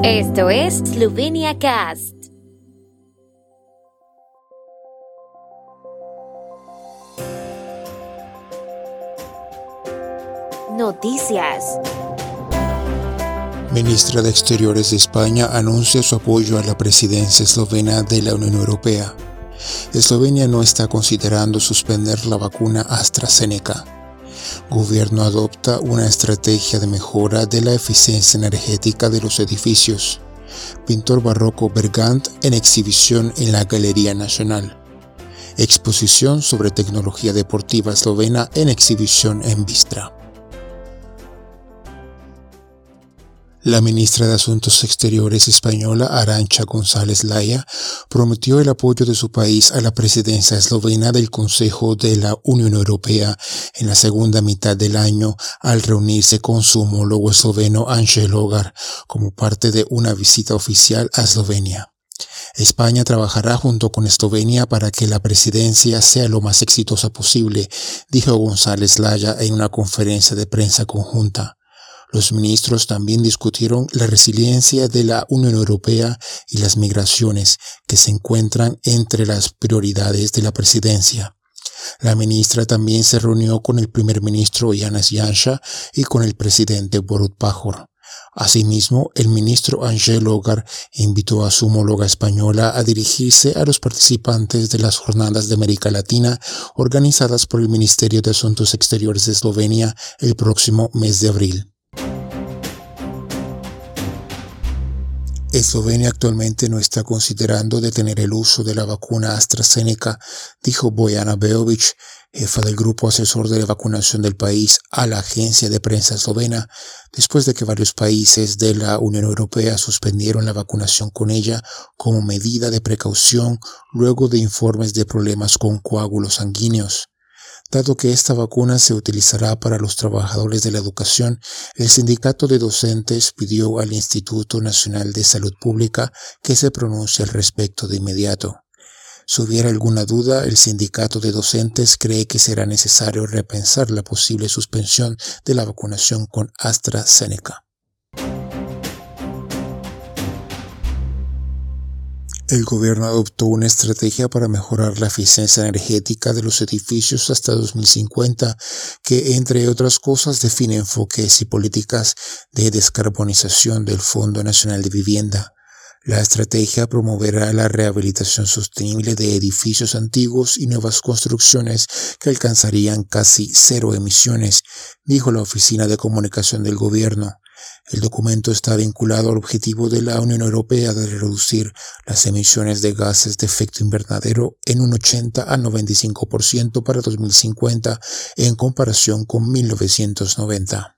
Esto es Slovenia Cast. Noticias. Ministra de Exteriores de España anuncia su apoyo a la presidencia eslovena de la Unión Europea. Eslovenia no está considerando suspender la vacuna AstraZeneca. Gobierno adopta una estrategia de mejora de la eficiencia energética de los edificios. Pintor barroco Bergant en exhibición en la Galería Nacional. Exposición sobre tecnología deportiva eslovena en exhibición en Bistra. La ministra de Asuntos Exteriores española Arantxa González Laya prometió el apoyo de su país a la presidencia eslovena del Consejo de la Unión Europea en la segunda mitad del año al reunirse con su homólogo esloveno Anže Logar como parte de una visita oficial a Eslovenia. España trabajará junto con Eslovenia para que la presidencia sea lo más exitosa posible, dijo González Laya en una conferencia de prensa conjunta. Los ministros también discutieron la resiliencia de la Unión Europea y las migraciones, que se encuentran entre las prioridades de la presidencia. La ministra también se reunió con el primer ministro Janez Janša y con el presidente Borut Pahor. Asimismo, el ministro Anže Logar invitó a su homóloga española a dirigirse a los participantes de las Jornadas de América Latina organizadas por el Ministerio de Asuntos Exteriores de Eslovenia el próximo mes de abril. Eslovenia actualmente no está considerando detener el uso de la vacuna AstraZeneca, dijo Bojana Beovic, jefa del grupo asesor de la vacunación del país, a la agencia de prensa eslovena, después de que varios países de la Unión Europea suspendieron la vacunación con ella como medida de precaución luego de informes de problemas con coágulos sanguíneos. Dado que esta vacuna se utilizará para los trabajadores de la educación, el sindicato de docentes pidió al Instituto Nacional de Salud Pública que se pronuncie al respecto de inmediato. Si hubiera alguna duda, el sindicato de docentes cree que será necesario repensar la posible suspensión de la vacunación con AstraZeneca. El gobierno adoptó una estrategia para mejorar la eficiencia energética de los edificios hasta 2050, que, entre otras cosas, define enfoques y políticas de descarbonización del Fondo Nacional de Vivienda. La estrategia promoverá la rehabilitación sostenible de edificios antiguos y nuevas construcciones que alcanzarían casi cero emisiones, dijo la Oficina de Comunicación del Gobierno. El documento está vinculado al objetivo de la Unión Europea de reducir las emisiones de gases de efecto invernadero en un 80 a 95% para 2050 en comparación con 1990.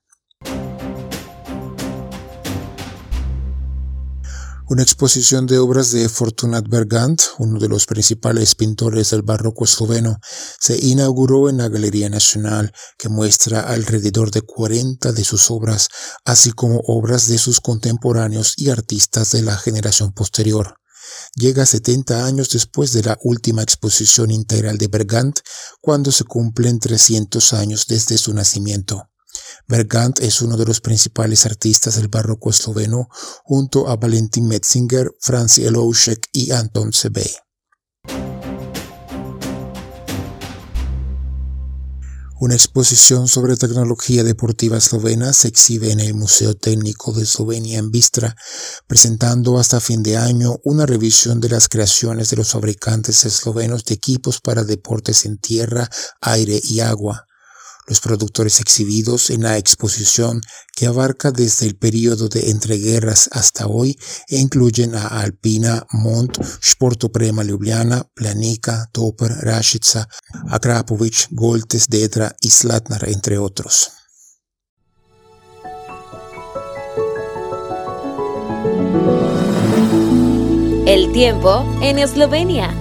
Una exposición de obras de Fortunat Bergant, uno de los principales pintores del barroco esloveno, se inauguró en la Galería Nacional, que muestra alrededor de 40 de sus obras, así como obras de sus contemporáneos y artistas de la generación posterior. Llega 70 años después de la última exposición integral de Bergant, cuando se cumplen 300 años desde su nacimiento. Bergant es uno de los principales artistas del barroco esloveno, junto a Valentin Metzinger, Franz Jeloušek y Anton Sebeľ. Una exposición sobre tecnología deportiva eslovena se exhibe en el Museo Técnico de Eslovenia en Bistra, presentando hasta fin de año una revisión de las creaciones de los fabricantes eslovenos de equipos para deportes en tierra, aire y agua. Los productores exhibidos en la exposición, que abarca desde el periodo de entreguerras hasta hoy, incluyen a Alpina, Mont, Športoprema Ljubljana, Planica, Topper, Rašica, Akrapovič, Goltes, Dedra y Zlatnar, entre otros. El tiempo en Eslovenia.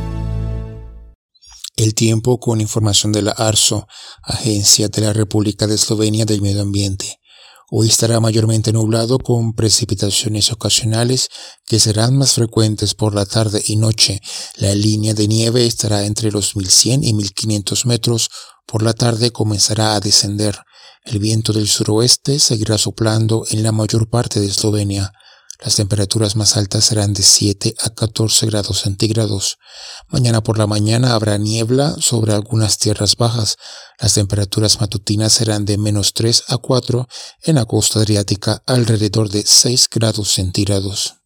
El tiempo con información de la ARSO, Agencia de la República de Eslovenia del Medio Ambiente. Hoy estará mayormente nublado con precipitaciones ocasionales que serán más frecuentes por la tarde y noche. La línea de nieve estará entre los 1100 y 1500 metros. Por la tarde comenzará a descender. El viento del suroeste seguirá soplando en la mayor parte de Eslovenia. Las temperaturas más altas serán de 7 a 14 grados centígrados. Mañana por la mañana habrá niebla sobre algunas tierras bajas. Las temperaturas matutinas serán de -3 a 4, en la costa adriática alrededor de 6 grados centígrados.